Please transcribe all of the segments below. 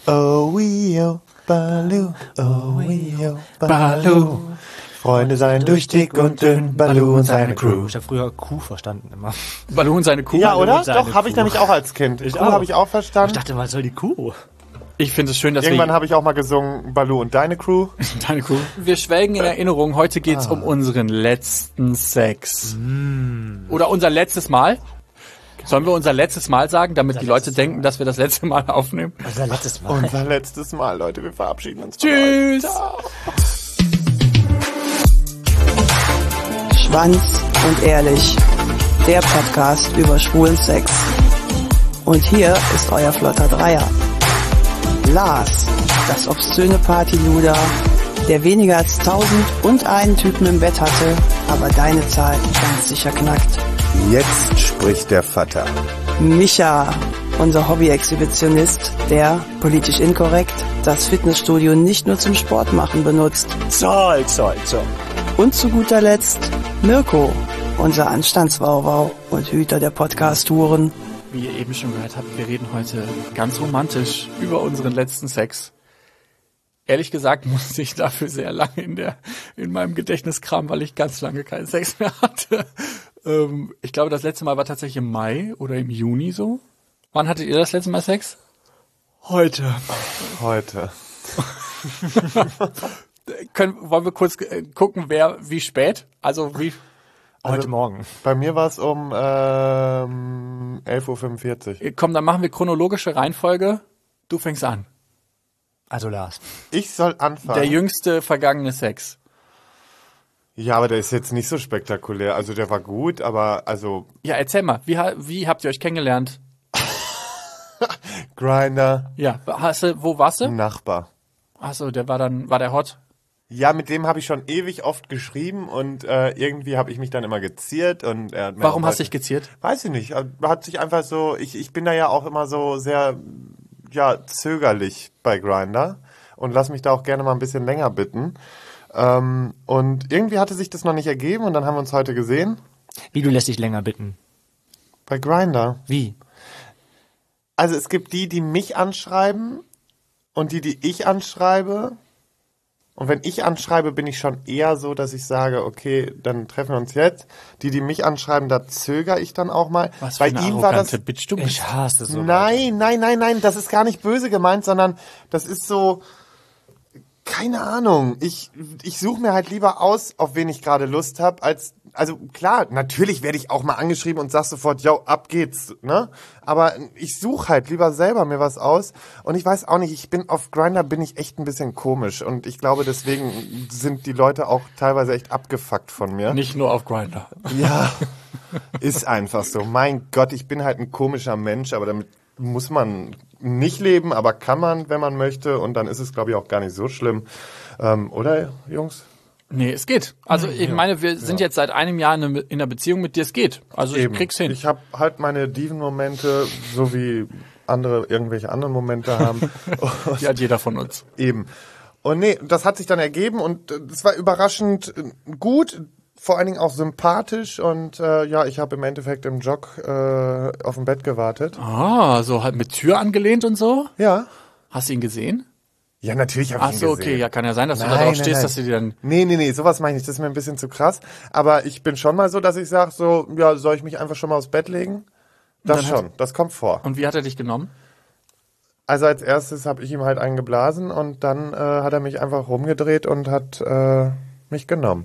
Oh, wio, Baloo, oh, wio, Baloo. Freunde seien durch dick und dünn, Baloo und seine Crew. Ich habe früher Kuh verstanden immer. Baloo und seine Kuh. Ja, oder? seine Doch, habe ich Kuh. nämlich auch als Kind. Ich Kuh auch. habe ich auch verstanden. Ich dachte, was soll die Kuh? Ich finde es schön, dass Irgendwann habe ich auch mal gesungen, Baloo und deine Crew. deine Kuh. Wir schwelgen in Erinnerung. Heute geht's um unseren letzten Sex. Oder unser letztes Mal. Sollen wir unser letztes Mal sagen, damit die Leute denken, dass wir das letzte Mal aufnehmen? Unser letztes Mal. Unser letztes Mal, Leute. Wir verabschieden uns. Tschüss! Schwanz und ehrlich, der Podcast über schwulen Sex. Und hier ist euer flotter Dreier. Lars, das obszöne Partyluder, der weniger als 1001 Typen im Bett hatte, aber deine Zahl ganz sicher knackt. Jetzt spricht der Vater. Micha, unser Hobby-Exhibitionist, der, politisch inkorrekt, das Fitnessstudio nicht nur zum Sport machen benutzt. Zoll. Und zu guter Letzt Mirko, unser Anstandswauwau und Hüter der Podcast-Touren. Wie ihr eben schon gehört habt, wir reden heute ganz romantisch über unseren letzten Sex. Ehrlich gesagt musste ich dafür sehr lange in meinem Gedächtnis kramen, weil ich ganz lange keinen Sex mehr hatte. Ich glaube, das letzte Mal war tatsächlich im Mai oder im Juni so. Wann hattet ihr das letzte Mal Sex? Heute. Wollen wir kurz gucken, wie spät? Also wie... Heute Morgen. Bei mir war es um 11.45 Uhr. Komm, dann machen wir chronologische Reihenfolge. Du fängst an. Also Lars. Ich soll anfangen. Der jüngste vergangene Sex. Ja, aber der ist jetzt nicht so spektakulär. Also der war gut, aber also... Ja, erzähl mal, wie habt ihr euch kennengelernt? Grindr, Ja, wo warst du? Nachbar. Achso, war der hot? Ja, mit dem habe ich schon ewig oft geschrieben und irgendwie habe ich mich dann immer geziert und er hat mir Warum auch hast du dich geziert? Weiß ich nicht. Hat sich einfach so, ich bin da ja auch immer so sehr, ja, zögerlich bei Grindr und lass mich da auch gerne mal ein bisschen länger bitten. Und irgendwie hatte sich das noch nicht ergeben und dann haben wir uns heute gesehen. Wie, du lässt dich länger bitten? Bei Grindr. Wie? Also es gibt die mich anschreiben und die ich anschreibe. Und wenn ich anschreibe, bin ich schon eher so, dass ich sage, okay, dann treffen wir uns jetzt. Die mich anschreiben, da zögere ich dann auch mal. Was für Bei eine ihm war das. arrogante Bitch du bist. Ich hasse so. Nein, das ist gar nicht böse gemeint, sondern das ist so, keine Ahnung. Ich suche mir halt lieber aus, auf wen ich gerade Lust habe, also klar, natürlich werde ich auch mal angeschrieben und sag sofort, yo, ab geht's, ne? Aber ich suche halt lieber selber mir was aus und ich weiß auch nicht, auf Grindr bin ich echt ein bisschen komisch und ich glaube, deswegen sind die Leute auch teilweise echt abgefuckt von mir. Nicht nur auf Grindr. Ja, ist einfach so. Mein Gott, ich bin halt ein komischer Mensch, aber damit muss man nicht leben, aber kann man, wenn man möchte. Und dann ist es, glaube ich, auch gar nicht so schlimm. Oder, Jungs? Nee, es geht. Also ich meine, wir sind jetzt seit einem Jahr in einer Beziehung mit dir, es geht. Also ich krieg's hin. Ich habe halt meine Diven-Momente, so wie andere irgendwelche anderen Momente haben. Die hat jeder von uns. Eben. Und nee, das hat sich dann ergeben und es war überraschend gut. Vor allen Dingen auch sympathisch und ja, ich habe im Endeffekt im Jog auf dem Bett gewartet. Ah, so halt mit Tür angelehnt und so? Ja. Hast du ihn gesehen? Ja, natürlich habe ich Ach ihn so, gesehen. okay, ja, kann ja sein, dass du da Nein, drauf nein, stehst, nein. dass du dir dann... Nee, sowas meine ich nicht. Das ist mir ein bisschen zu krass. Aber ich bin schon mal so, dass ich sage, so, ja, soll ich mich einfach schon mal aufs Bett legen? Das schon, das kommt vor. Und wie hat er dich genommen? Also als erstes habe ich ihm halt einen geblasen und dann hat er mich einfach rumgedreht und hat mich genommen.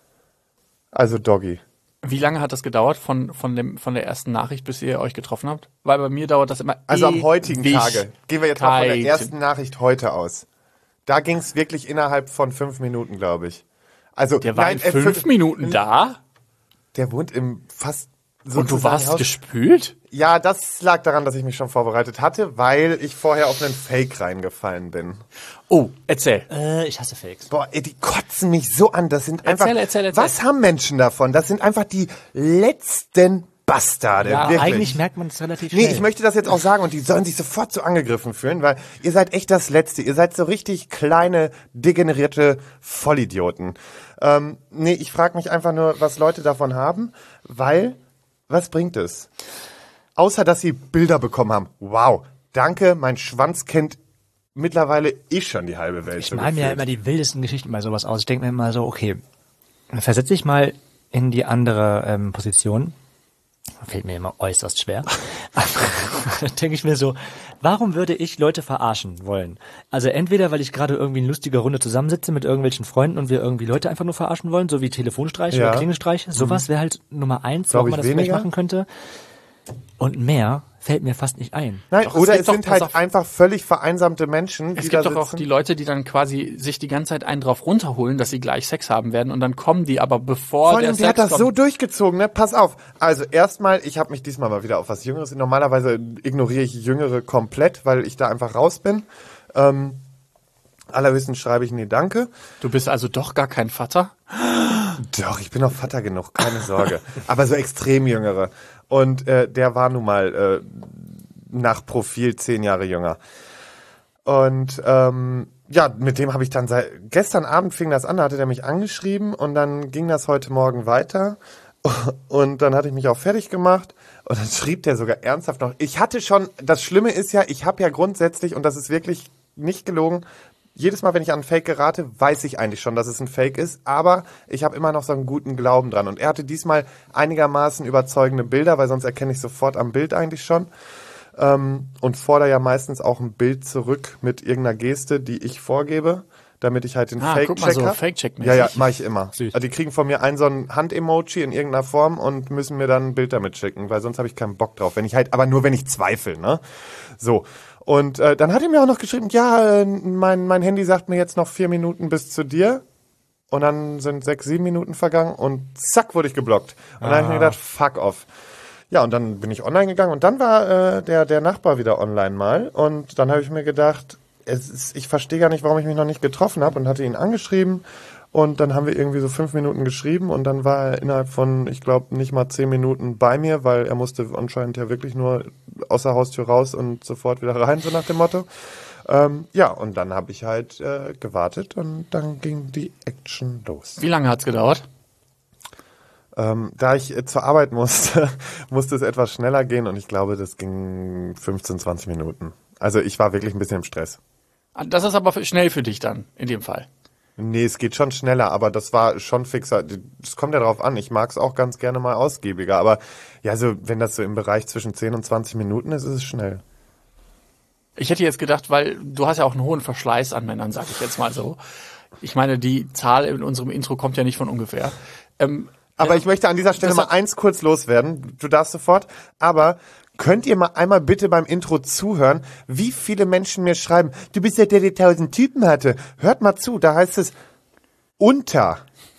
Also Doggy. Wie lange hat das gedauert von der ersten Nachricht, bis ihr euch getroffen habt? Weil bei mir dauert das immer Also am heutigen Tage. Gehen wir jetzt mal von der Ewigkeiten. ersten Nachricht heute aus. Da ging es wirklich innerhalb von 5 Minuten, glaube ich. Also Der war in 5 Minuten da? Der wohnt im fast Und du sozusagen warst Haus. gespült? Ja, das lag daran, dass ich mich schon vorbereitet hatte, weil ich vorher auf einen Fake reingefallen bin. Oh, erzähl. Ich hasse Fakes. Boah, ey, die kotzen mich so an. Das sind einfach. Erzähl. Was haben Menschen davon? Das sind einfach die letzten Bastarde. Ja, wirklich. eigentlich merkt man es relativ schnell. Nee, ich möchte das jetzt auch sagen und die sollen sich sofort so angegriffen fühlen, weil ihr seid echt das Letzte. Ihr seid so richtig kleine, degenerierte Vollidioten. Nee, ich frage mich einfach nur, was Leute davon haben, weil, was bringt es? Außer, dass sie Bilder bekommen haben. Wow, danke, mein Schwanz kennt mittlerweile schon die halbe Welt. Ich male mir ja immer die wildesten Geschichten bei sowas aus. Ich denke mir immer so, okay, versetze ich mal in die andere Position. Fällt mir immer äußerst schwer. Denke ich mir so, warum würde ich Leute verarschen wollen? Also entweder, weil ich gerade irgendwie in lustiger Runde zusammensitze mit irgendwelchen Freunden und wir irgendwie Leute einfach nur verarschen wollen, so wie Telefonstreiche oder Klingelstreiche. Sowas wäre halt Nummer 1, warum man das vielleicht machen könnte. Und mehr fällt mir fast nicht ein. Nein, Doch, oder es doch, sind pass halt auf. einfach völlig vereinsamte Menschen, Es die gibt da doch auch sitzen. die Leute, die dann quasi sich die ganze Zeit einen drauf runterholen, dass sie gleich Sex haben werden und dann kommen die aber bevor Vor der allem, Sex der hat das kommt. so durchgezogen, ne? Pass auf. Also erstmal, ich habe mich diesmal mal wieder auf was Jüngeres. Normalerweise ignoriere ich Jüngere komplett, weil ich da einfach raus bin. Allerhöchstens schreibe ich nee, danke. Du bist also doch gar kein Vater? Doch, ich bin auch Vater genug, keine Sorge. Aber so extrem Jüngere. Und der war nun mal nach Profil 10 Jahre jünger. Und ja, mit dem habe ich dann gestern Abend fing das an, da hatte der mich angeschrieben und dann ging das heute Morgen weiter. Und dann hatte ich mich auch fertig gemacht und dann schrieb der sogar ernsthaft noch. Ich hatte schon, das Schlimme ist ja, ich habe ja grundsätzlich, und das ist wirklich nicht gelogen, jedes Mal, wenn ich an ein Fake gerate, weiß ich eigentlich schon, dass es ein Fake ist, aber ich habe immer noch so einen guten Glauben dran. Und er hatte diesmal einigermaßen überzeugende Bilder, weil sonst erkenne ich sofort am Bild eigentlich schon. Und fordere ja meistens auch ein Bild zurück mit irgendeiner Geste, die ich vorgebe, damit ich halt den guck mal, Fake-Check so habe. Fake-Check-mäßig. Ja, mache ich immer. Süß. Also die kriegen von mir so ein Hand-Emoji in irgendeiner Form und müssen mir dann ein Bild damit schicken, weil sonst habe ich keinen Bock drauf. Aber nur wenn ich zweifle, ne? So. Und dann hat er mir auch noch geschrieben, ja, mein Handy sagt mir jetzt noch 4 Minuten bis zu dir. Und dann sind 6, 7 Minuten vergangen und zack, wurde ich geblockt. Und dann habe ich mir gedacht, fuck off. Ja, und dann bin ich online gegangen und dann war der Nachbar wieder online mal. Und dann habe ich mir gedacht, ich verstehe gar nicht, warum ich mich noch nicht getroffen habe und hatte ihn angeschrieben. Und dann haben wir irgendwie so 5 Minuten geschrieben und dann war er innerhalb von, ich glaube, nicht mal 10 Minuten bei mir, weil er musste anscheinend ja wirklich nur aus der Haustür raus und sofort wieder rein, so nach dem Motto. Ja, und dann habe ich halt gewartet und dann ging die Action los. Wie lange hat's gedauert? Da ich zur Arbeit musste, musste es etwas schneller gehen und ich glaube, das ging 15, 20 Minuten. Also ich war wirklich ein bisschen im Stress. Das ist aber schnell für dich dann, in dem Fall. Nee, es geht schon schneller, aber das war schon fixer. Es kommt ja drauf an, ich mag es auch ganz gerne mal ausgiebiger, aber ja, so wenn das so im Bereich zwischen 10 und 20 Minuten ist, ist es schnell. Ich hätte jetzt gedacht, weil du hast ja auch einen hohen Verschleiß an Männern, sag ich jetzt mal so. Ich meine, die Zahl in unserem Intro kommt ja nicht von ungefähr. Aber ich möchte an dieser Stelle mal eins kurz loswerden. Du darfst sofort. Aber könnt ihr mal einmal bitte beim Intro zuhören, wie viele Menschen mir schreiben, du bist ja der 1000 Typen hatte. Hört mal zu, da heißt es unter.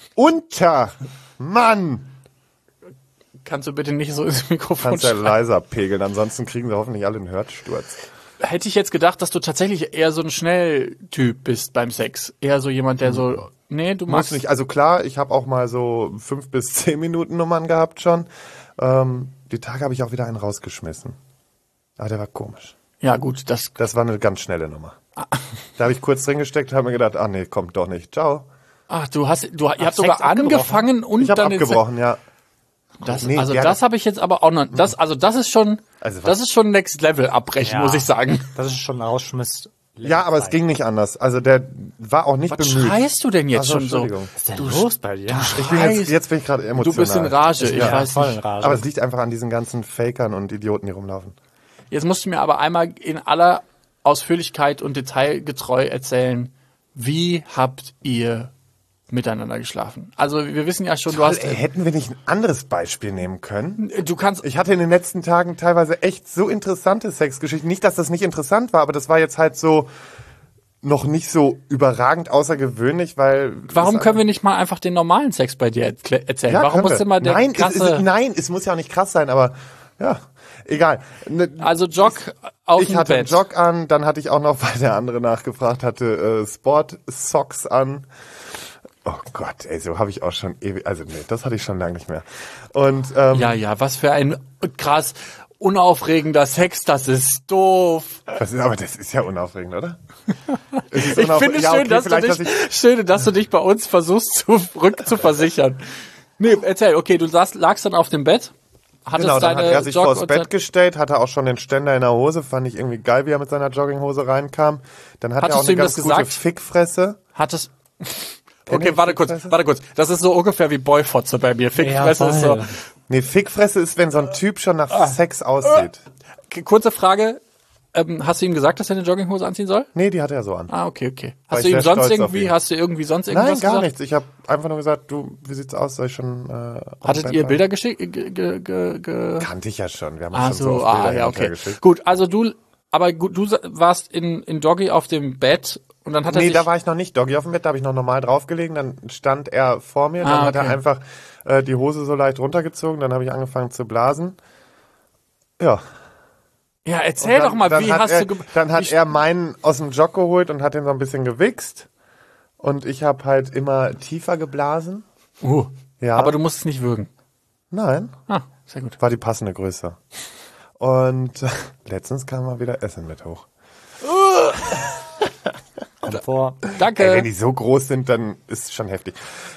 Mann! Kannst du bitte nicht so ins Mikrofon Kannst ja schreien? leiser pegeln, ansonsten kriegen wir hoffentlich alle einen Hörsturz. Hätte ich jetzt gedacht, dass du tatsächlich eher so ein Schnelltyp bist beim Sex. Eher so jemand, der so, nee, du Muss machst nicht, also klar, ich habe auch mal so 5 bis 10 Minuten Nummern gehabt schon. Die Tage habe ich auch wieder einen rausgeschmissen. Aber der war komisch. Ja, gut, das Das war eine ganz schnelle Nummer. Da habe ich kurz drin gesteckt und habe mir gedacht, ach nee, kommt doch nicht. Ciao. Ach, ihr habt Sex sogar abgebrochen? angefangen und Ich habe dann den abgebrochen, ja. Das, Nee, also der das hat- habe ich jetzt aber auch noch. Das ist schon, Also was- das ist schon Next Level Abbrechen, Ja. muss ich sagen. Das ist schon ein Rausschmiss. Ja, aber es ging nicht anders. Also der war auch nicht Was bemüht. schreist du denn jetzt Ach so, schon so? Entschuldigung. Was ist denn los bei dir? Jetzt bin ich gerade emotional. Du bist in Rage, ich Ja, weiß voll in nicht. Rage. Aber es liegt einfach an diesen ganzen Fakern und Idioten, die rumlaufen. Jetzt musst du mir aber einmal in aller Ausführlichkeit und detailgetreu erzählen, wie habt ihr miteinander geschlafen? Also wir wissen ja schon, du hast, Hätten wir nicht ein anderes Beispiel nehmen können? du kannst, Ich hatte in den letzten Tagen teilweise echt so interessante Sexgeschichten. Nicht, dass das nicht interessant war, aber das war jetzt halt so noch nicht so überragend außergewöhnlich, weil... warum können wir nicht mal einfach den normalen Sex bei dir erzählen? Warum können muss wir. immer der nein, krasse, nein, es muss ja auch nicht krass sein, aber ja, egal. also Jog auf Ich dem hatte einen Bett. Jog an, dann hatte ich auch noch, weil der andere nachgefragt hatte, Sport-Socks an. Oh Gott, ey, so habe ich auch schon ewig, also nee, das hatte ich schon lange nicht mehr. Und Ja, was für ein krass unaufregender Sex, das ist doof. aber das ist ja unaufregend, oder? Es ist Ich finde es ja, schön, okay, dass du vielleicht, schön, dass du dich bei uns versuchst, zurückzuversichern. Nee, erzähl, okay, du lagst dann auf dem Bett. Genau, dann hat er sich vors Bett gestellt, hatte auch schon den Ständer in der Hose, fand ich irgendwie geil, wie er mit seiner Jogginghose reinkam. Dann hat er auch eine ganz gute Fickfresse. Okay, warte kurz. Das ist so ungefähr wie Boyfotze bei mir. Fickfresse ist so. Nee, Fickfresse ist, wenn so ein Typ schon nach Sex aussieht. Kurze Frage. Hast du ihm gesagt, dass er eine Jogginghose anziehen soll? Nee, die hat er so an. Okay. Hast du irgendwie sonst irgendwas Nein, gar gesagt? nichts. Ich habe einfach nur gesagt, du, wie sieht's aus? Soll ich schon Hattet ihr Bilder geschickt? Kannte ich ja schon. Wir haben uns schon so oft Bilder okay. geschickt. Gut, also du warst in Doggy auf dem Bett und dann hat er sich... Nee, da war ich noch nicht Doggy auf dem Bett, da habe ich noch normal draufgelegen, dann stand er vor mir, dann hat er einfach die Hose so leicht runtergezogen, dann habe ich angefangen zu blasen. Ja. Ja, erzähl doch mal, wie hast du... Dann hat er meinen aus dem Jog geholt und hat den so ein bisschen gewichst und ich habe halt immer tiefer geblasen. Ja. Aber du musst es nicht würgen. Nein. Sehr gut. War die passende Größe. Und letztens kam mal wieder Essen mit hoch. Komfort. Danke. Ey, wenn die so groß sind, dann ist es schon heftig.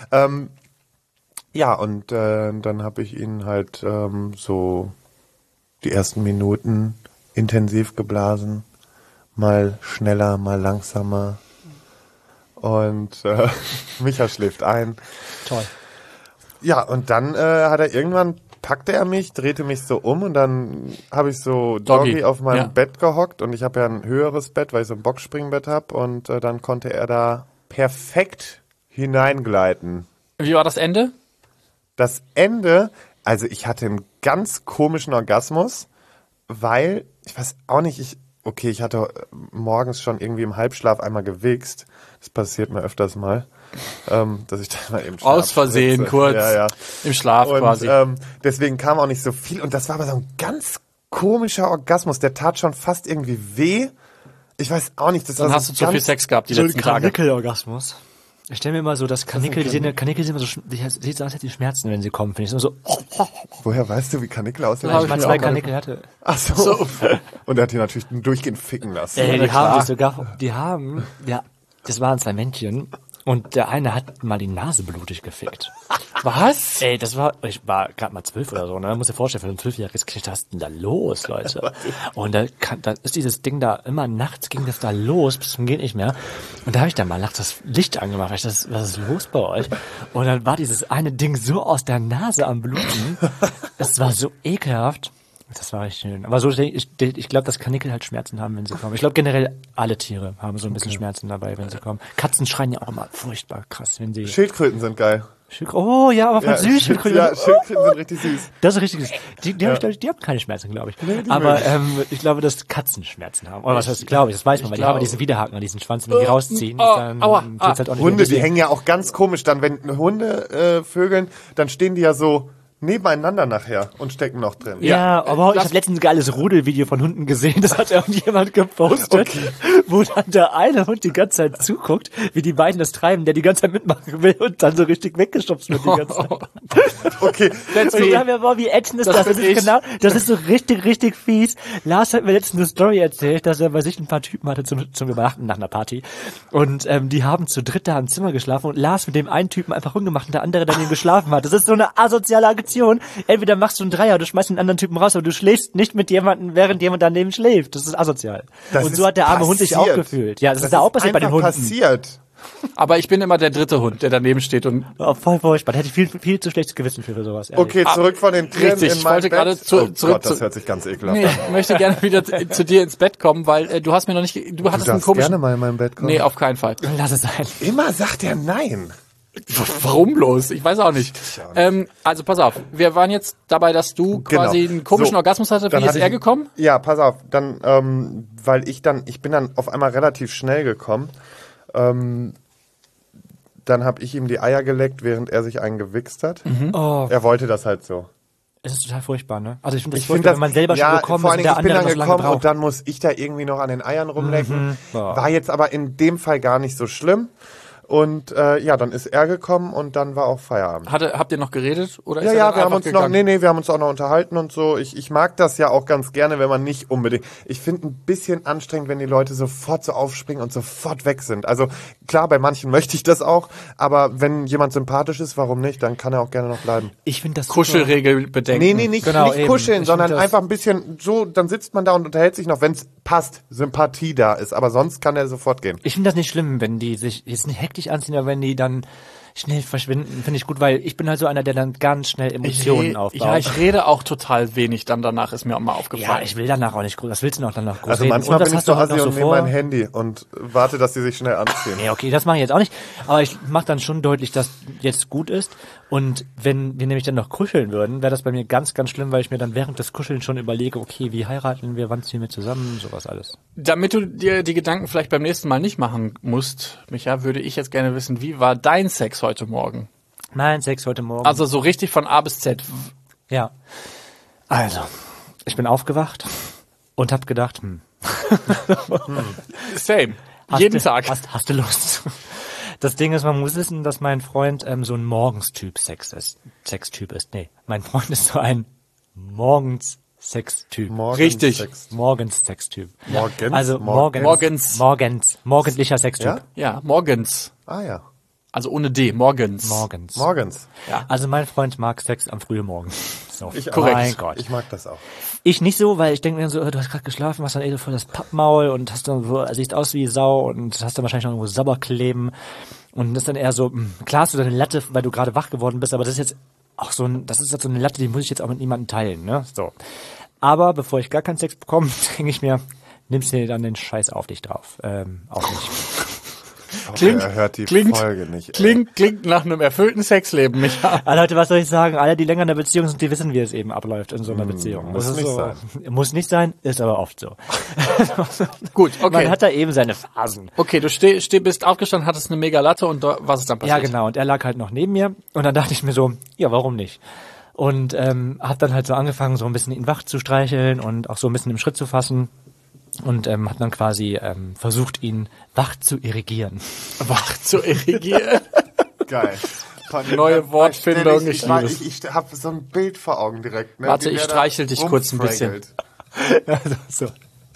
Ja, und dann habe ich ihn halt so die ersten Minuten intensiv geblasen. Mal schneller, mal langsamer. Und Micha schläft ein. Toll. Ja, und dann packte er mich, drehte mich so um und dann habe ich so Doggy auf meinem Bett gehockt und ich habe ja ein höheres Bett, weil ich so ein Boxspringbett habe und dann konnte er da perfekt hineingleiten. Wie war das Ende? Das Ende, also ich hatte einen ganz komischen Orgasmus, weil, ich weiß auch nicht, ich hatte morgens schon irgendwie im Halbschlaf einmal gewichst. Das passiert mir öfters mal. Dass ich dann mal im Schlaf aus Versehen sitze. kurz ja. Im Schlaf und, quasi. Deswegen kam auch nicht so viel. Und das war aber so ein ganz komischer Orgasmus. Der tat schon fast irgendwie weh. Ich weiß auch nicht. Das dann war hast du zu viel Sex gehabt die letzten Tage. Kanickel-Orgasmus. Ich stelle mir immer so, dass Kanickel sind immer so, sieht so aus, als die Schmerzen, wenn sie kommen, finde ich. So. Woher weißt du, wie Kanickel aussehen? Weil ich mal 2 Kanickel hatte. Ach so. Und er hat die natürlich durchgehend ficken lassen. Das waren 2 Männchen. Und der eine hat mal die Nase blutig gefickt. Was? Ey, ich war gerade mal 12 oder so, ne? Man muss dir vorstellen, für ein 12-jähriges Kind, was ist denn da los, Leute? Und da ist dieses Ding da, immer nachts ging das da los, bis zum geht nicht mehr. Und da habe ich dann mal nachts das Licht angemacht, was ist los bei euch? Und dann war dieses eine Ding so aus der Nase am Bluten. Es war so ekelhaft. Das war echt schön. Aber so, ich glaube, dass Kanickel halt Schmerzen haben, wenn sie kommen. Ich glaube, generell alle Tiere haben so ein bisschen Schmerzen dabei, wenn sie kommen. Katzen schreien ja auch immer furchtbar krass, wenn sie... Schildkröten sind geil. Oh ja, aber von süß. Schildkröten sind richtig süß. Das ist richtig süß. Die haben keine Schmerzen, glaube ich. Nee, aber ich glaube, dass Katzen Schmerzen haben. Oder was heißt, glaube ich, das weiß man, weil die haben diesen Widerhaken an diesen Schwanz, wenn die rausziehen, dann tut's halt auch nicht. Hunde, die hängen ja auch ganz komisch dann, wenn Hunde vögeln, dann stehen die ja so nebeneinander nachher und stecken noch drin. Ja, aber ich habe letztens ein geiles Rudelvideo von Hunden gesehen, das hat irgendjemand gepostet, wo dann der eine Hund die ganze Zeit zuguckt, wie die beiden das treiben, der die ganze Zeit mitmachen will und dann so richtig weggeschubst wird die ganze Zeit. Okay. Und ich dachte mir, boah, wie ätzend ist das? Das ist so richtig, richtig fies. Lars hat mir letztens eine Story erzählt, dass er bei sich ein paar Typen hatte zum Übernachten nach einer Party und die haben zu dritt da im Zimmer geschlafen und Lars mit dem einen Typen einfach rumgemacht und der andere daneben geschlafen hat. Das ist so eine asoziale Aktion. Entweder machst du einen Dreier, du schmeißt den anderen Typen raus, aber du schläfst nicht mit jemandem, während jemand daneben schläft. Das ist asozial. Und so hat der arme Hund sich auch gefühlt. Ja, das ist da auch passiert bei den Hunden. Passiert. Aber ich bin immer der dritte Hund, der daneben steht und... Oh, voll furchtbar. Da hätte ich viel zu schlechtes Gewissen für sowas. Ehrlich. Okay, zurück von den Tieren richtig, in mein ich wollte Bett. gerade zurück das hört sich ganz ekelhaft an. an. Ich möchte gerne wieder zu dir ins Bett kommen, weil du hast mir noch nicht... Du hattest einen komischen... gerne mal in mein Bett kommen. Nee, auf keinen Fall. Lass es sein. Immer sagt er nein. Warum bloß? Ich weiß auch nicht. Also pass auf, wir waren jetzt dabei, dass du quasi einen komischen Orgasmus hattest. Wie ist er gekommen? Ja, pass auf, dann, weil ich bin dann auf einmal relativ schnell gekommen. Dann habe ich ihm die Eier geleckt, während er sich einen gewichst hat. Oh. Er wollte das halt so. Es ist total furchtbar, ne? Also ich finde das furchtbar, wenn man selber schon gekommen ist und der andere noch so lange braucht. Und dann muss ich da irgendwie noch an den Eiern rumlecken. War jetzt aber in dem Fall gar nicht so schlimm. Und dann ist er gekommen und dann war auch Feierabend. Habt ihr noch geredet? Oder ist er Ja, dann wir haben einfach uns noch, gegangen? wir haben uns auch noch unterhalten und so. Ich mag das ja auch ganz gerne, wenn man nicht unbedingt. Ich finde ein bisschen anstrengend, wenn die Leute sofort so aufspringen und sofort weg sind. Also klar, bei manchen möchte ich das auch, aber wenn jemand sympathisch ist, warum nicht? Dann kann er auch gerne noch bleiben. Ich finde das Kuschelregel bedenken. Nee, nicht, Genau, nicht eben. kuscheln, Ich sondern find das- einfach ein bisschen so, dann sitzt man da und unterhält sich noch, wenn es passt, Sympathie da ist. Aber sonst kann er sofort gehen. Ich finde das nicht schlimm, wenn die sich jetzt nicht hektisch anziehen, aber wenn die dann schnell verschwinden, finde ich gut, weil ich bin halt so einer, der dann ganz schnell Emotionen aufbaut. Ich rede auch total wenig dann danach, ist mir auch mal aufgefallen. Ja, ich will danach auch nicht groß. Was willst du noch danach groß Also reden? manchmal Und das bin ich hast so du halt assi noch und so nehme vor. mein Handy und warte, dass sie sich schnell anziehen. Nee, okay, das mache ich jetzt auch nicht. Aber ich mache dann schon deutlich, dass jetzt gut ist. Und wenn wir nämlich dann noch kuscheln würden, wäre das bei mir ganz, ganz schlimm, weil ich mir dann während des Kuscheln schon überlege, okay, wie heiraten wir, wann ziehen wir zusammen, sowas alles. Damit du dir die Gedanken vielleicht beim nächsten Mal nicht machen musst, Micha, würde ich jetzt gerne wissen, wie war dein Sex heute Morgen? Mein Sex heute Morgen. Also so richtig von A bis Z. Ja. Also, ich bin aufgewacht und habe gedacht, Same. Hast Jeden du, Tag. Hast du Lust? Das Ding ist, man muss wissen, dass mein Freund so ein Morgenstyp Sextyp ist. Nee, mein Freund ist so ein Morgens-Sextyp. Richtig. Sex. Morgens-Sextyp. Morgens? Also morgens. Morgendlicher Sextyp. Ja? Ja, morgens. Ah ja. Also ohne D, morgens. Morgens. Morgens. Ja. Also mein Freund mag Sex am frühen Morgen. So. Korrekt. Mein Gott. Ich mag das auch. Ich nicht so, weil ich denke mir so, du hast gerade geschlafen, hast dann so voll das Pappmaul und hast dann so, siehst aus wie Sau und hast dann wahrscheinlich noch irgendwo Sabberkleben und das ist dann eher so, klar hast du deine Latte, weil du gerade wach geworden bist, aber das ist jetzt auch so das ist jetzt so eine Latte, die muss ich jetzt auch mit niemandem teilen, ne? So. Aber bevor ich gar keinen Sex bekomme, denke ich mir, nimmst dir dann den Scheiß auf dich drauf. Auch nicht. Er hört die Folge nicht. Klingt nach einem erfüllten Sexleben, Micha. Ah, Leute, was soll ich sagen? Alle, die länger in der Beziehung sind, die wissen, wie es eben abläuft in so einer Beziehung. muss Das ist nicht so, sein. Muss nicht sein, ist aber oft so. Gut, okay. Man hat da eben seine Phasen. Okay, du bist aufgestanden, hattest eine mega Latte und was ist dann passiert? Ja, genau. Und er lag halt noch neben mir. Und dann dachte ich mir so, ja, warum nicht? Und hab dann halt so angefangen, so ein bisschen ihn wach zu streicheln und auch so ein bisschen im Schritt zu fassen. Und hab dann quasi versucht, ihn wach zu irrigieren. Wach zu irrigieren. Geil. Neue Wortfindung, ich liebe es. Ich habe so ein Bild vor Augen direkt. Ne? Warte, Wie ich der da streichel dich kurz ein bisschen. rumfraggelt. so.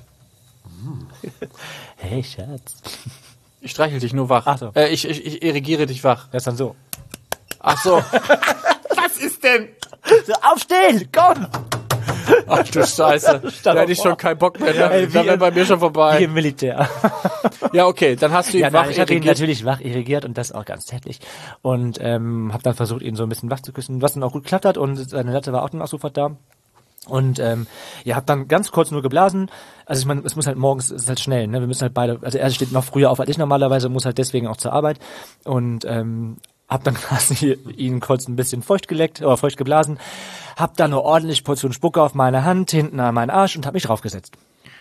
Hey, Schatz. Ich streichel dich nur wach. Ach so. Ich irrigiere dich wach. Das ist dann so. Ach so. Was ist denn? So, aufstehen! Komm! Ach du Scheiße. Da hätte ich schon keinen Bock mehr. Ne? Da wäre bei mir schon Wie vorbei. im Militär. Ja, okay, dann hast du ihn Ja, wach nein, ich habe ihn irrigiert. natürlich wach irrigiert und das auch ganz zärtlich. Und habe dann versucht, ihn so ein bisschen wach zu küssen, was dann auch gut geklappt hat und seine Latte war auch dann auch sofort da. Und hab dann ganz kurz nur geblasen. Also ich meine, es muss halt morgens, es ist halt schnell, ne? Wir müssen halt beide, also er steht noch früher auf als ich normalerweise, muss halt deswegen auch zur Arbeit. Und hab dann quasi ihn kurz ein bisschen feucht geleckt oder feucht geblasen, hab dann eine ordentliche Portion Spucke auf meine Hand, hinten an meinen Arsch und hab mich draufgesetzt.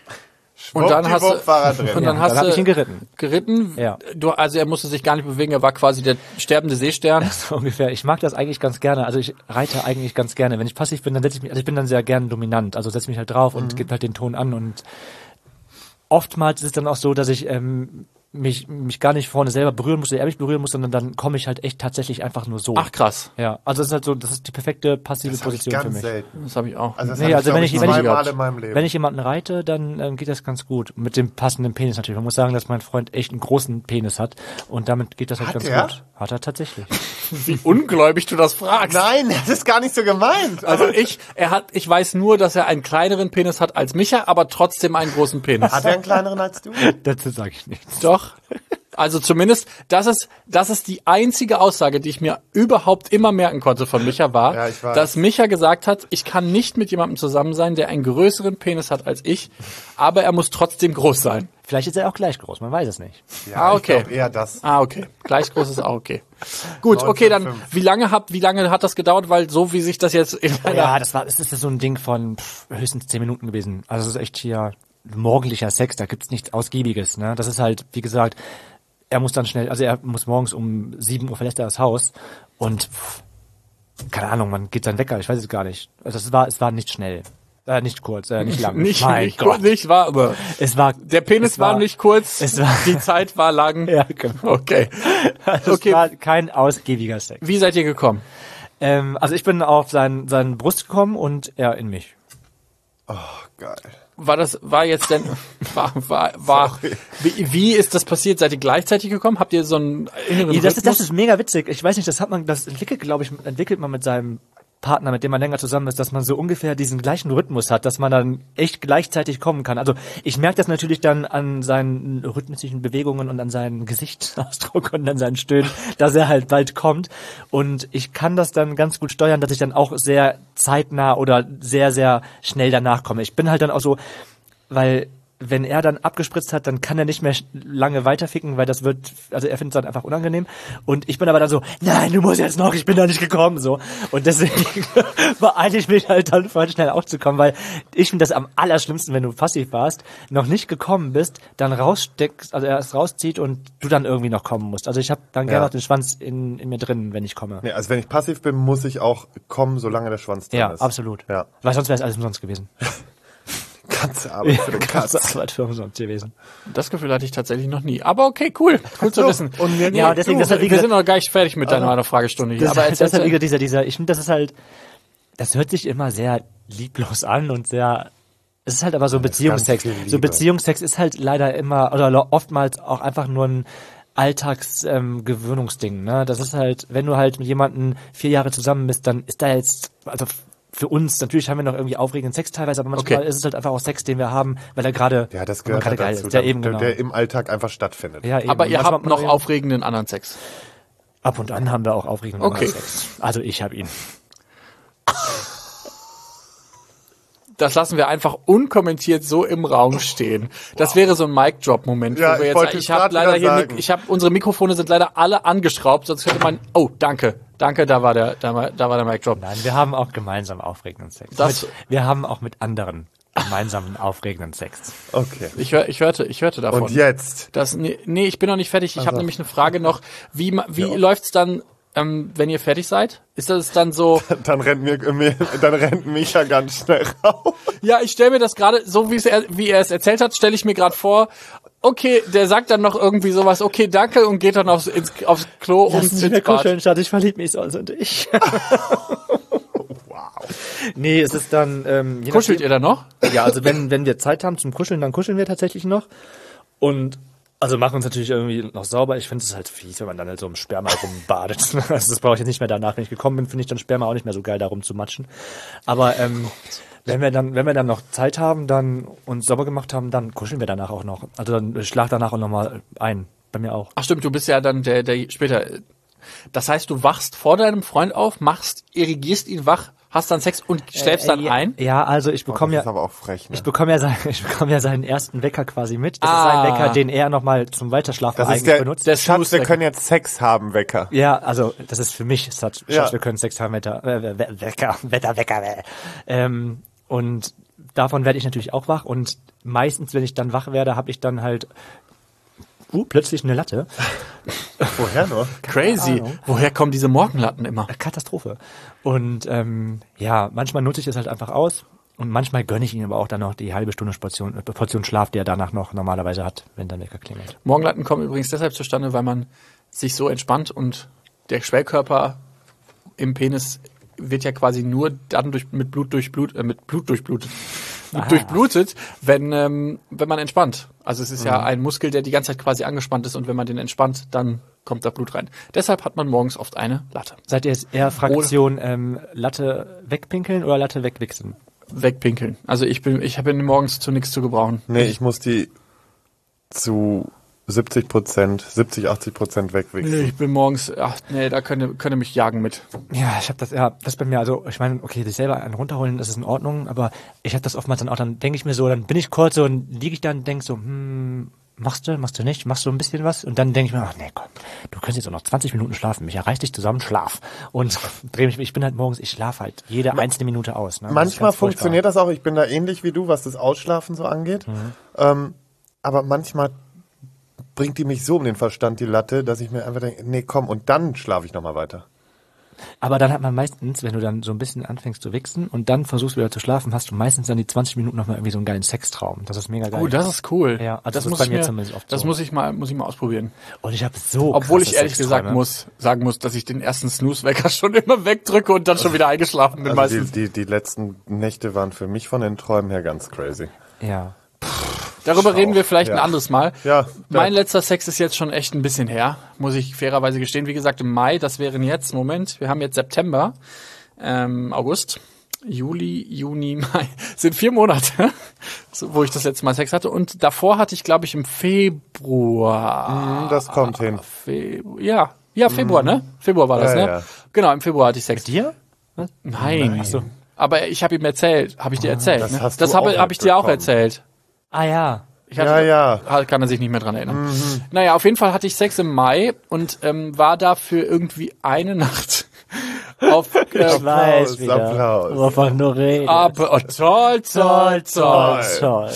Und dann hast Schwuppdiwupp war er drin. und dann Ja, hast dann hab du ich ihn geritten. Geritten? Ja. Also er musste sich gar nicht bewegen, er war quasi der sterbende Seestern. So ungefähr. Ich mag das eigentlich ganz gerne. Also ich reite eigentlich ganz gerne. Wenn ich passiv bin, dann setze ich mich, also ich bin dann sehr gern dominant. Also setze mich halt drauf und gebe halt den Ton an und oftmals ist es dann auch so, dass ich mich gar nicht vorne selber berühren muss, oder er mich berühren muss, sondern dann komme ich halt echt tatsächlich einfach nur so. Ach krass, Ja, also das ist halt so, das ist die perfekte passive Das hab ich Position für ganz mich. selten. das habe ich auch. Also das Nee, hab also ich, wenn glaub ich- wenn ich- zweimal in meinem Leben. Wenn ich jemanden reite, dann geht das ganz gut. Mit dem passenden Penis natürlich. Man muss sagen, dass mein Freund echt einen großen Penis hat und damit geht das halt Hat ganz er? gut. Hat er tatsächlich. Wie ungläubig du das fragst. Nein, das ist gar nicht so gemeint. Also ich weiß nur, dass er einen kleineren Penis hat als Micha, aber trotzdem einen großen Penis. Hat er einen kleineren als du? Dazu sage ich nichts. Doch. Also zumindest, das ist die einzige Aussage, die ich mir überhaupt immer merken konnte von Micha war, Ja, ich weiß. dass Micha gesagt hat, ich kann nicht mit jemandem zusammen sein, der einen größeren Penis hat als ich, aber er muss trotzdem groß sein. Vielleicht ist er auch gleich groß, man weiß es nicht. Ja, okay. Ich glaub eher das. Ah, okay. Gleich groß ist auch okay. Gut, okay, dann 9,5. wie lange hat das gedauert? Weil so wie sich das jetzt in Ja, das ist so ein Ding von höchstens 10 Minuten gewesen. Also es ist echt hier morgendlicher Sex, da gibt's nichts Ausgiebiges, ne? Das ist halt, wie gesagt, er muss dann schnell, also er muss morgens um 7 Uhr verlässt er das Haus und keine Ahnung, man geht dann Wecker, ich weiß es gar nicht. Also es war nicht schnell. Nicht kurz, nicht lang. Nicht, mein nicht, Gott. nicht war, aber Es war, der Penis war nicht kurz, es war- die Zeit war lang. ja, genau. Okay. Es Okay. war kein ausgiebiger Sex. Wie seid ihr gekommen? Also ich bin auf seinen Brust gekommen und er in mich. Oh, geil. War jetzt denn, wie ist das passiert? Seid ihr gleichzeitig gekommen? Habt ihr so einen inneren Das Rhythmus? ist mega witzig. Ich weiß nicht, das entwickelt man mit seinem Partner, mit dem man länger zusammen ist, dass man so ungefähr diesen gleichen Rhythmus hat, dass man dann echt gleichzeitig kommen kann. Also ich merke das natürlich dann an seinen rhythmischen Bewegungen und an seinen Gesichtsausdruck und an seinen Stöhnen, dass er halt bald kommt. Und ich kann das dann ganz gut steuern, dass ich dann auch sehr zeitnah oder sehr, sehr schnell danach komme. Ich bin halt dann auch so, weil wenn er dann abgespritzt hat, dann kann er nicht mehr lange weiterficken, weil er findet es dann einfach unangenehm. Und ich bin aber dann so, nein, du musst jetzt noch, ich bin da nicht gekommen, so. Und deswegen beeile ich mich halt dann voll schnell aufzukommen, weil ich finde das am allerschlimmsten, wenn du passiv warst, noch nicht gekommen bist, dann raussteckst, also er es rauszieht und du dann irgendwie noch kommen musst. Also ich habe dann gerne noch den Schwanz in mir drin, wenn ich komme. Nee, also wenn ich passiv bin, muss ich auch kommen, solange der Schwanz drin Ja, ist. absolut. Ja. Weil sonst wäre es alles umsonst gewesen. Ganze Arbeit für den Ganze Katz. Arbeit für umsonst gewesen. Das Gefühl hatte ich tatsächlich noch nie. Aber okay, cool. Gut zu So, wissen. und jetzt- Ja, deswegen, das ist halt wie wir sind gesagt, noch gar nicht fertig mit deiner Fragestunde hier. das Aber ist halt erzähl- wieder dieser, ich finde, das ist halt, das hört sich immer sehr lieblos an und sehr, es ist halt aber so Beziehungsex. viel Liebe. So Beziehungsex ist halt leider immer, oder oftmals auch einfach nur ein Gewöhnungsding, ne? Das ist halt, wenn du halt mit jemandem 4 Jahre zusammen bist, dann ist da jetzt, also für uns, natürlich haben wir noch irgendwie aufregenden Sex teilweise, aber manchmal ist es halt einfach auch Sex, den wir haben, weil er gerade, Ja, das gehört gerade halt geil dazu, ist. Ja, eben, genau. der im Alltag einfach stattfindet. Ja, eben. aber ihr Manchmal habt hat noch man aufregenden anderen Sex. ab und an haben wir auch aufregenden Okay. Sex. Also ich habe ihn. Das lassen wir einfach unkommentiert so im Raum stehen. Das wäre so ein Mic-Drop-Moment, Ja, wo wir ich wollte ich habe grad leider wieder hier, sagen. unsere Mikrofone sind leider alle angeschraubt, sonst könnte man, oh, danke, da war der Mic-Drop. Nein, wir haben auch gemeinsam aufregenden Sex. Das- Wir haben auch mit anderen gemeinsamen aufregenden Sex. Okay. Ich hörte davon. Und jetzt? Nee, ich bin noch nicht fertig. Ich habe nämlich eine Frage noch. Wie läuft's dann, wenn ihr fertig seid? Ist das dann so? Dann rennt Micha ganz schnell raus. Ja, ich stelle mir das gerade, so wie er es erzählt hat, stelle ich mir gerade vor, okay, der sagt dann noch irgendwie sowas, okay, danke, und geht dann aufs Klo und ins Bad. Schatz, ich verlieb mich sonst in dich. Wow. Nee, es ist dann, je Kuschelt ihr dann noch? Ja, also wenn wir Zeit haben zum Kuscheln, dann kuscheln wir tatsächlich noch. Und also machen uns natürlich irgendwie noch sauber. Ich finde es halt fies, wenn man dann halt so im Sperma rumbadet. Also das brauche ich jetzt nicht mehr danach. Wenn ich gekommen bin, finde ich dann Sperma auch nicht mehr so geil, darum zu matschen. Aber wenn wir dann noch Zeit haben, dann uns sauber gemacht haben, dann kuscheln wir danach auch noch. Also dann schlag danach auch nochmal ein. Bei mir auch. Ach stimmt, du bist ja dann der später. Das heißt, du wachst vor deinem Freund auf, irrigierst ihn wach, hast dann Sex und schläfst dann ja, ein? Ja, also ich bekomme Das ist aber auch frech, ne? Ich bekomme ja seinen ersten Wecker quasi mit. Das ist ein Wecker, den er nochmal zum Weiterschlafen Das ist eigentlich der benutzt. der Schatz, wir Snooze-Wecker. können jetzt Sex haben, Wecker. Ja, also das ist für mich, Schatz, Ja. wir können Sex haben, Wecker. Und davon werde ich natürlich auch wach. Und meistens, wenn ich dann wach werde, habe ich dann halt plötzlich eine Latte. Woher nur? Crazy. Ahnung. Woher kommen diese Morgenlatten immer? Katastrophe. Und ja, manchmal nutze ich das halt einfach aus. Und manchmal gönne ich ihm aber auch dann noch die halbe Stunde Portion Schlaf, die er danach noch normalerweise hat, wenn der Wecker klingelt. Morgenlatten kommen übrigens deshalb zustande, weil man sich so entspannt und der Schwellkörper im Penis wird ja quasi nur dann durchblutet, wenn man entspannt. Also es ist ja ein Muskel, der die ganze Zeit quasi angespannt ist, und wenn man den entspannt, dann kommt da Blut rein. Deshalb hat man morgens oft eine Latte. Seid ihr jetzt eher Fraktion Latte wegpinkeln oder Latte wegwichsen? Wegpinkeln. Also ich bin morgens zu nichts zu gebrauchen. Nee, ich muss die zu 70-80% wegwichsen. Ich bin morgens, da könne mich jagen mit. Ja, ich habe das bei mir, also ich meine, okay, sich selber einen runterholen, das ist in Ordnung, aber ich habe das oftmals dann auch, dann denke ich mir so, dann bin ich kurz so und liege ich dann und denke so, machst du nicht, machst du ein bisschen was? Und dann denke ich mir, ach nee, komm, du könntest jetzt auch noch 20 Minuten schlafen, mich reiß dich zusammen, schlaf. Und drehe mich, ich bin halt morgens, ich schlafe halt jede einzelne Minute aus. Ne? Manchmal funktioniert das auch, ich bin da ähnlich wie du, was das Ausschlafen so angeht. Aber manchmal bringt die mich so um den Verstand, die Latte, dass ich mir einfach denke, nee, komm, und dann schlafe ich nochmal weiter. Aber dann hat man meistens, wenn du dann so ein bisschen anfängst zu wichsen und dann versuchst wieder zu schlafen, hast du meistens dann die 20 Minuten nochmal irgendwie so einen geilen Sextraum. Das ist mega geil. Oh, das ist cool. Ja, also das ist muss bei ich mir mir, zumindest oft das so. muss ich mal ausprobieren. Und ich habe so Obwohl krasse ich ehrlich gesagt Sexträume. sagen muss, dass ich den ersten Snooze-Wecker schon immer wegdrücke und dann schon wieder eingeschlafen bin Also meistens. die letzten Nächte waren für mich von den Träumen her ganz crazy. Ja. Darüber reden wir vielleicht Ja. ein anderes Mal. Ja. Mein letzter Sex ist jetzt schon echt ein bisschen her, muss ich fairerweise gestehen. Wie gesagt, im Mai, das wären jetzt, Moment, wir haben jetzt September, August, Juli, Juni, Mai, sind 4 Monate, so, wo ich das letzte Mal Sex hatte. Und davor hatte ich, glaube ich, im Februar. Das kommt hin. Ja, Februar, ne? Februar war das, Ja, ne? ja. Genau, im Februar hatte ich Sex. Dir? Nein. Aber ich habe ihm erzählt, habe ich dir erzählt. das Ne? hast Das du habe auch hab ich dir auch mitbekommen. erzählt. Ah ja. Ich hatte, Ja. Kann er sich nicht mehr dran erinnern. Naja, auf jeden Fall hatte ich Sex im Mai und war dafür irgendwie eine Nacht auf Ich weiß wieder. Applaus. Wo einfach nur reden. toll. Toll.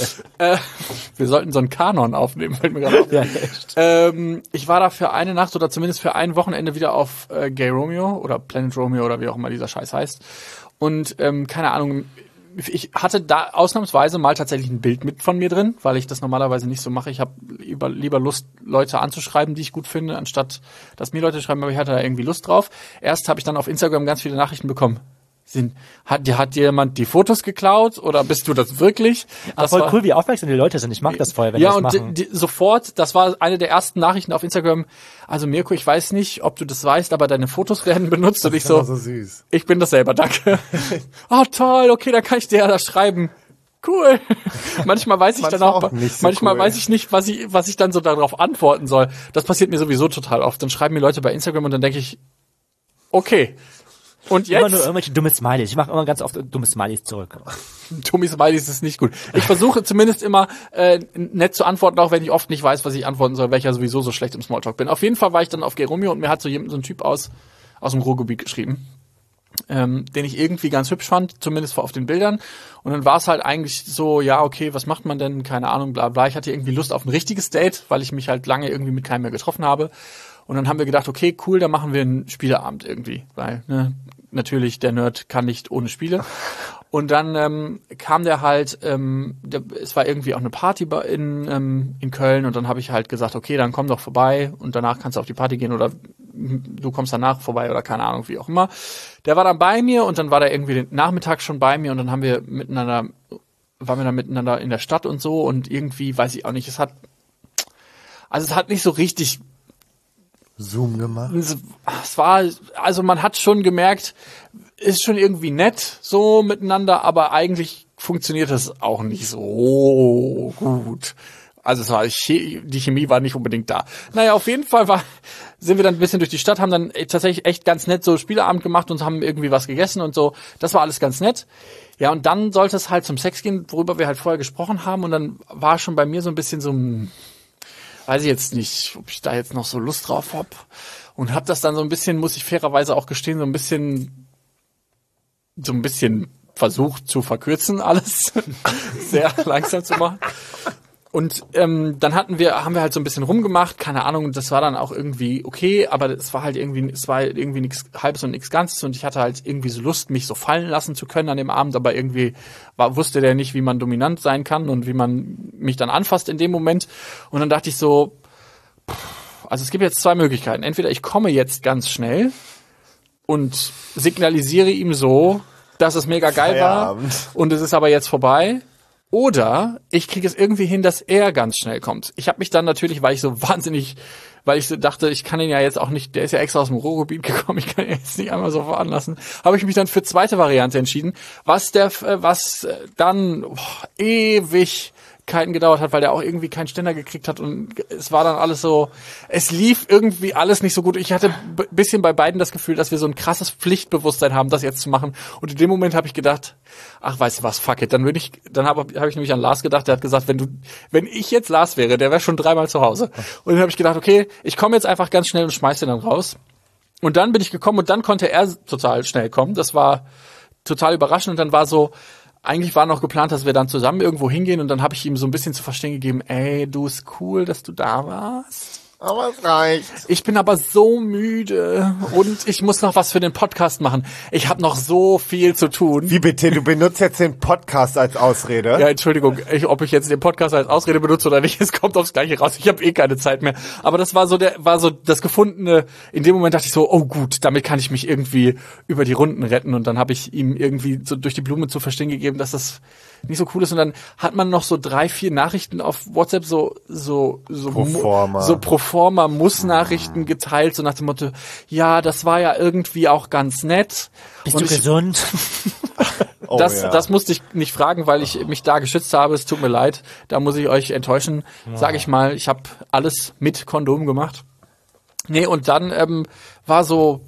Wir sollten so einen Kanon aufnehmen, fällt mir gerade auf. Ja, echt. Ich war da für eine Nacht oder zumindest für ein Wochenende wieder auf Gay Romeo oder Planet Romeo oder wie auch immer dieser Scheiß heißt. Und keine Ahnung, ich hatte da ausnahmsweise mal tatsächlich ein Bild mit von mir drin, weil ich das normalerweise nicht so mache. Ich habe lieber Lust, Leute anzuschreiben, die ich gut finde, anstatt dass mir Leute schreiben, aber ich hatte da irgendwie Lust drauf. Erst habe ich dann auf Instagram ganz viele Nachrichten bekommen. Hat dir jemand die Fotos geklaut oder bist du das wirklich? Ach, voll cool, wie aufmerksam die Leute sind. Ich mag das voll, wenn die ja, das und machen. sofort, das war eine der ersten Nachrichten auf Instagram. Also Mirko, ich weiß nicht, ob du das weißt, aber deine Fotos werden benutzt. Und ich so, so süß. ich bin das selber, danke. Oh toll, okay, dann kann ich dir ja das schreiben. Cool. Manchmal weiß ich dann Manchmal auch, auch nicht so manchmal cool. weiß ich nicht, was ich dann so darauf antworten soll. Das passiert mir sowieso total oft. Dann schreiben mir Leute bei Instagram und dann denke ich, okay. Und Immer nur jetzt? irgendwelche dumme Smileys. Ich mache immer ganz oft dumme Smileys zurück. Tommy Smileys ist nicht gut. Ich versuche zumindest immer nett zu antworten, auch wenn ich oft nicht weiß, was ich antworten soll, weil ich ja sowieso so schlecht im Smalltalk bin. Auf jeden Fall war ich dann auf Gay Romeo und mir hat so ein Typ aus dem Ruhrgebiet geschrieben, den ich irgendwie ganz hübsch fand, zumindest auf den Bildern. Und dann war es halt eigentlich so, ja, okay, was macht man denn? Keine Ahnung, bla bla. Ich hatte irgendwie Lust auf ein richtiges Date, weil ich mich halt lange irgendwie mit keinem mehr getroffen habe. Und dann haben wir gedacht, okay, cool, dann machen wir einen Spieleabend irgendwie, weil natürlich der Nerd kann nicht ohne Spiele. Und dann kam der halt, es war irgendwie auch eine Party in Köln und dann habe ich halt gesagt, okay, dann komm doch vorbei und danach kannst du auf die Party gehen oder du kommst danach vorbei oder keine Ahnung, wie auch immer. Der war dann bei mir und dann war der irgendwie den Nachmittag schon bei mir und dann waren wir dann miteinander in der Stadt und so und irgendwie, weiß ich auch nicht, es hat nicht so richtig Zoom gemacht. es war, also man hat schon gemerkt, ist schon irgendwie nett so miteinander, aber eigentlich funktioniert das auch nicht so gut. Also die Chemie war nicht unbedingt da. Naja, auf jeden Fall sind wir dann ein bisschen durch die Stadt, haben dann tatsächlich echt ganz nett so Spieleabend gemacht und haben irgendwie was gegessen und so. Das war alles ganz nett. Ja, und dann sollte es halt zum Sex gehen, worüber wir halt vorher gesprochen haben und dann war schon bei mir so ein bisschen so weiß ich jetzt nicht, ob ich da jetzt noch so Lust drauf hab. Und hab das dann so ein bisschen, muss ich fairerweise auch gestehen, so ein bisschen versucht zu verkürzen, alles sehr langsam zu machen. Und dann haben wir halt so ein bisschen rumgemacht, keine Ahnung, das war dann auch irgendwie okay, aber es war irgendwie nichts Halbes und nichts Ganzes und ich hatte halt irgendwie so Lust, mich so fallen lassen zu können an dem Abend, aber irgendwie wusste der nicht, wie man dominant sein kann und wie man mich dann anfasst in dem Moment. Und dann dachte ich so, also es gibt jetzt 2 Möglichkeiten. Entweder ich komme jetzt ganz schnell und signalisiere ihm so, dass es mega geil Feierabend. war und es ist aber jetzt vorbei. Oder ich kriege es irgendwie hin, dass er ganz schnell kommt. Ich habe mich dann natürlich, weil ich so dachte, ich kann ihn ja jetzt auch nicht, der ist ja extra aus dem Ruhrgebiet gekommen, ich kann ihn jetzt nicht einmal so veranlassen, habe ich mich dann für zweite Variante entschieden, was dann Ewigkeiten gedauert hat, weil der auch irgendwie keinen Ständer gekriegt hat und es war dann alles so, es lief irgendwie alles nicht so gut. Ich hatte ein bisschen bei beiden das Gefühl, dass wir so ein krasses Pflichtbewusstsein haben, das jetzt zu machen. Und in dem Moment habe ich gedacht, ach, weißt du was, fuck it. Dann habe ich nämlich an Lars gedacht, der hat gesagt, wenn ich jetzt Lars wäre, der wäre schon 3-mal zu Hause. Und dann habe ich gedacht, okay, ich komme jetzt einfach ganz schnell und schmeiß den dann raus. Und dann bin ich gekommen und dann konnte er total schnell kommen. Das war total überraschend und dann war so, eigentlich war noch geplant, dass wir dann zusammen irgendwo hingehen und dann habe ich ihm so ein bisschen zu verstehen gegeben, ey, du, ist cool, dass du da warst. Aber es reicht. Ich bin aber so müde und ich muss noch was für den Podcast machen. Ich habe noch so viel zu tun. Wie bitte? Du benutzt jetzt den Podcast als Ausrede? Ja, Entschuldigung, ob ich jetzt den Podcast als Ausrede benutze oder nicht, es kommt aufs Gleiche raus. Ich habe eh keine Zeit mehr. Aber das war so das Gefundene. In dem Moment dachte ich so, oh gut, damit kann ich mich irgendwie über die Runden retten. Und dann habe ich ihm irgendwie so durch die Blume zu verstehen gegeben, dass das nicht so cool ist. Und dann hat man noch so 3-4 Nachrichten auf WhatsApp so Proforma Muss-Nachrichten geteilt, so nach dem Motto, ja, das war ja irgendwie auch ganz nett. Bist du gesund? Das musste ich nicht fragen, weil ich mich da geschützt habe. Es tut mir leid. Da muss ich euch enttäuschen. Sag ich mal, ich habe alles mit Kondom gemacht. Nee, und dann war so,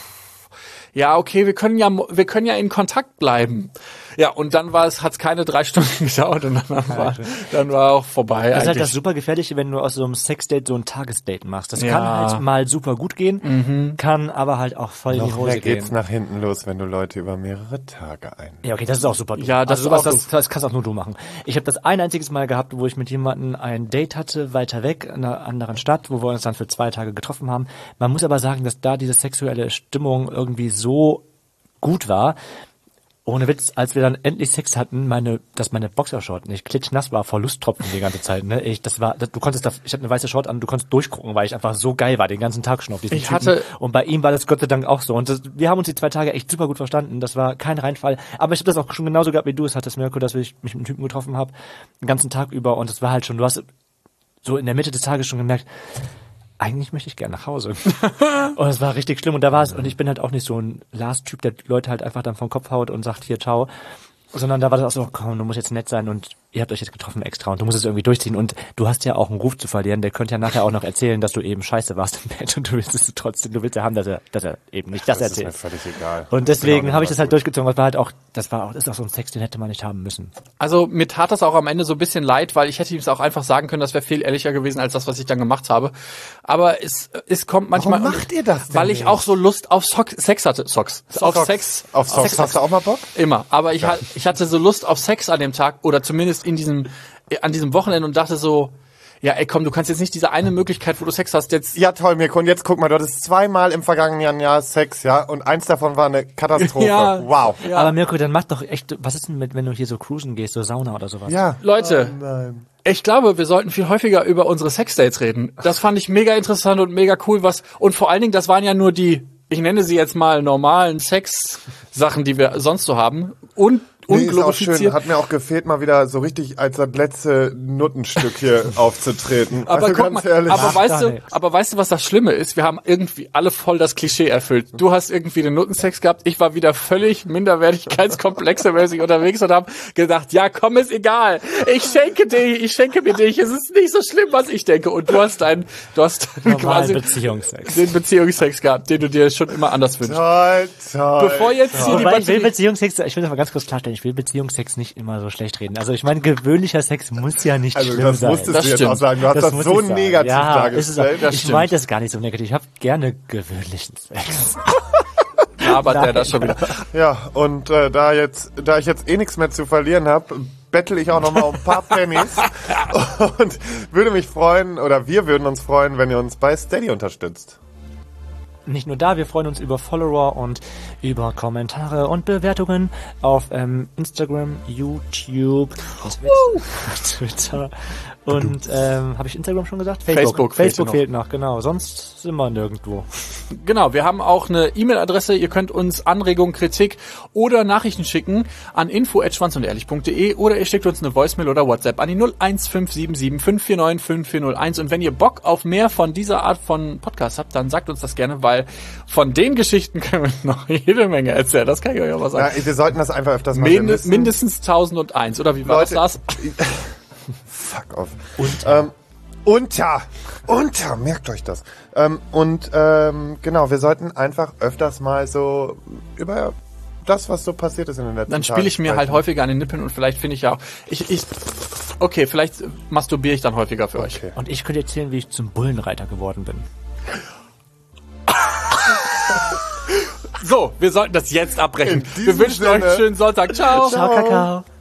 ja, okay, wir können ja in Kontakt bleiben. Ja, und dann hat's keine 3 Stunden gedauert und dann war auch vorbei. Das ist halt das super Gefährliche, wenn du aus so einem Sexdate so ein Tagesdate machst. Das kann halt mal super gut gehen, kann aber halt auch voll in die Hose gehen. Geht's nach hinten los, wenn du Leute über mehrere Tage einlädst. Ja, okay, das ist auch super. Ja, das kannst auch nur du machen. Ich habe das ein einziges Mal gehabt, wo ich mit jemandem ein Date hatte, weiter weg, in einer anderen Stadt, wo wir uns dann für 2 Tage getroffen haben. Man muss aber sagen, dass da diese sexuelle Stimmung irgendwie so gut war. Ohne Witz, als wir dann endlich Sex hatten, dass meine Boxershort nicht klitschnass war vor Lusttropfen die ganze Zeit, ne? Ich hatte eine weiße Short an, du konntest durchgucken, weil ich einfach so geil war, den ganzen Tag schon auf diesem Typen. Und bei ihm war das Gott sei Dank auch so. Und wir haben uns die 2 Tage echt super gut verstanden. Das war kein Reinfall. Aber ich habe das auch schon genauso gehabt, wie du es hattest, Mirko, dass ich mich mit einem Typen getroffen habe, den ganzen Tag über. Und es war halt schon, du hast so in der Mitte des Tages schon gemerkt, eigentlich möchte ich gerne nach Hause. Und es war richtig schlimm. Und da war es, und ich bin halt auch nicht so ein Last-Typ, der Leute halt einfach dann vom Kopf haut und sagt, hier, ciao. Sondern da war das auch so, komm, du musst jetzt nett sein und ihr habt euch jetzt getroffen extra und du musst es irgendwie durchziehen und du hast ja auch einen Ruf zu verlieren, der könnte ja nachher auch noch erzählen, dass du eben scheiße warst im Bett und du willst es trotzdem, du willst ja haben, dass er eben nicht das erzählt. Das ist mir völlig egal. Und deswegen habe ich das halt durchgezogen, das ist auch so ein Sex, den hätte man nicht haben müssen. Also mir tat das auch am Ende so ein bisschen leid, weil ich hätte ihm es auch einfach sagen können, das wäre viel ehrlicher gewesen als das, was ich dann gemacht habe. Aber es kommt manchmal. Warum macht ihr das denn weil ich auch so Lust auf Sex hatte. Auf Sex. Hast du auch mal Bock? Immer. Aber ich hatte so Lust auf Sex an dem Tag oder zumindest an diesem Wochenende und dachte so, ja, ey, komm, du kannst jetzt nicht diese eine Möglichkeit, wo du Sex hast, jetzt... Ja, toll, Mirko, und jetzt guck mal, du hattest 2-mal im vergangenen Jahr Sex, ja, und eins davon war eine Katastrophe. Ja, wow. Ja. Aber Mirko, dann mach doch echt, was ist denn mit, wenn du hier so cruisen gehst, so Sauna oder sowas? Ja. Leute, nein. Ich glaube, wir sollten viel häufiger über unsere Sexdates reden. Das fand ich mega interessant und mega cool, und vor allen Dingen, das waren ja nur die, ich nenne sie jetzt mal normalen Sex-Sachen, die wir sonst so haben, und ist auch schön. Hat mir auch gefehlt, mal wieder so richtig als das letzte Nuttenstück hier aufzutreten. Aber also guck ganz mal, ehrlich. aber weißt du, was das Schlimme ist? Wir haben irgendwie alle voll das Klischee erfüllt. Du hast irgendwie den Nuttensex gehabt. Ich war wieder völlig minderwertigkeitskomplexemäßig unterwegs und habe gedacht, ja, komm, ist egal. Ich schenke mir dich. Es ist nicht so schlimm, was ich denke. Und du hast quasi den Beziehungsex gehabt, den du dir schon immer anders wünschst. Toll. Bevor jetzt hier ich will Beziehungsex mal ganz kurz klarstellen, ich will Beziehungsex nicht immer so schlecht reden. Also ich meine, gewöhnlicher Sex muss ja nicht schlimm sein. Also das musstest du jetzt auch sagen. Du hast das so negativ dargestellt. Ich meine das gar nicht so negativ. Ich habe gerne gewöhnlichen Sex. Aber der das schon wieder. Ja, und da ich jetzt eh nichts mehr zu verlieren habe, bettel ich auch noch mal um ein paar Pennies und wir würden uns freuen, wenn ihr uns bei Steady unterstützt. Nicht nur da, wir freuen uns über Follower und über Kommentare und Bewertungen auf Instagram, YouTube, Twitter und habe ich Instagram schon gesagt? Facebook fehlt noch, genau. Sonst sind wir nirgendwo. Genau, wir haben auch eine E-Mail-Adresse. Ihr könnt uns Anregungen, Kritik oder Nachrichten schicken an info@schwanzundehrlich.de oder ihr schickt uns eine Voicemail oder WhatsApp an die 01577 549 5401. Und wenn ihr Bock auf mehr von dieser Art von Podcast habt, dann sagt uns das gerne, weil von den Geschichten können wir noch jede Menge erzählen. Das kann ich euch auch mal sagen. Ja, wir sollten das einfach öfters mal mindestens 1001, oder wie war Leute, das? Fuck off. Unter, merkt euch das. Genau, wir sollten einfach öfters mal so über das, was so passiert ist in den letzten Tagen. Dann spiele ich mir halt häufiger an den Nippeln und vielleicht finde ich ja auch... Okay, vielleicht masturbiere ich dann häufiger für euch. Und ich könnte erzählen, wie ich zum Bullenreiter geworden bin. So, wir sollten das jetzt abbrechen. Wir wünschen euch einen schönen Sonntag. Ciao. Ciao, Kakao.